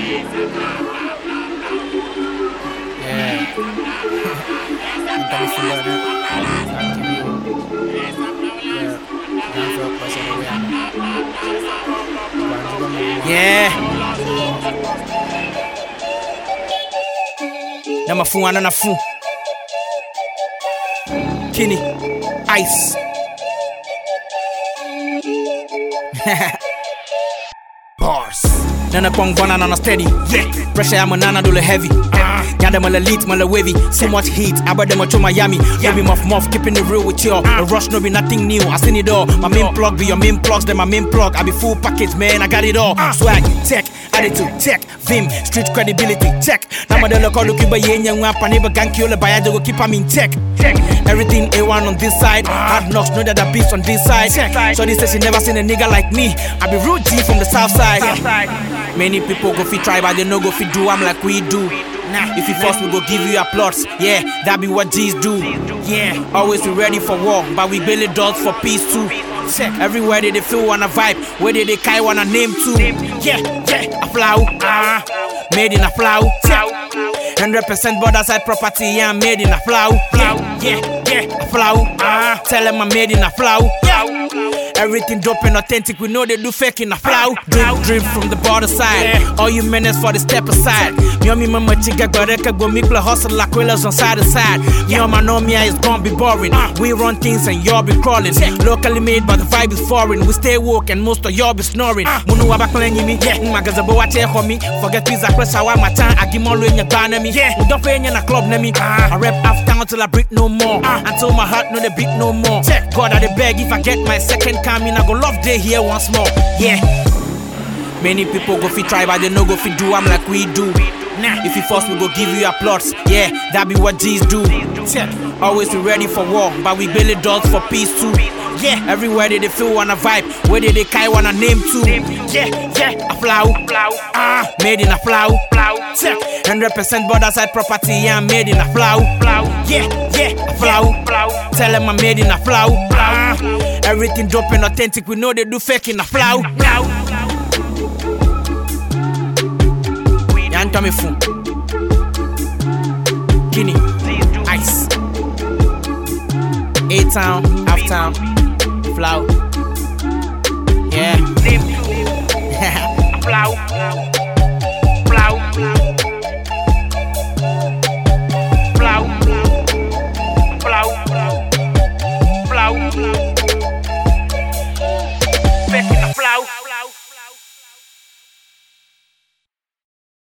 Yeah. Number 4 and another 4. Kenny, Ice. Bars. Nana kwang bana nana steady. Yeah. Pressure I'm nana dole heavy. Yanda mala elite mala wavy. So much heat. Abba them to Miami. Baby muff keeping it real with you. The rush no be nothing new. I seen it all. My main plug be your main plugs. Then my main plug. I be full package man. I got it all. Swag, tech, attitude, check. Vim, street credibility, check. Now my look all looking by yen young wap. I never gang kill a buyer. They go keep them in check. Everything A1 on this side. Hard knocks know that the beats on this side. So this says she never seen a nigga like me. I be Rude G from the south side. Many people go fi try but they no go fi do. I'm like we do. If you force we go give you applause. Yeah, that be what G's do. Yeah, always be ready for war, but we build doors for peace too. Everywhere they feel wanna vibe, where they kai wanna name too. Yeah, a flow, made in a flow. 100% border side property, yeah, I'm made in a flow. Yeah, a flow. Tell them I'm made in a flow. Everything dope and authentic, we know they do fake in a flow. Drip from the border side, all you menace for the step aside. Me mama chiga goreka go mikla hustle like wheelers on side to side. Me on my nomia is gonna be boring. We run things and y'all be crawling. Locally made but the vibe is foreign. We stay woke and most of y'all be snoring. Munu waba klengi me, magazabo wache for me. Forget pizza press awa my time, I give more in your gun me. We don't pay in a club na me. I rap after until I break no more. Until my heart no the beat no more. God I the beg if I get my second coming, I go love day here once more. Yeah. Many people go fi try but they no go fi do. I'm like we do. If you force we go give you applause. Yeah, that be what G's do. Always be ready for war, but we build doors for peace too. Yeah, everywhere they feel wanna vibe, where they kai wanna name too. Yeah, a flow, made in a flow. 100% border side property, yeah, I'm made in a flow. Yeah, a flow. Tell them I'm made in a flow. Everything dope and authentic, we know they do fake in a flow. Tommy Fun, Kenny, Ice, A-Town, Half-Town, Flow, yeah. Flow.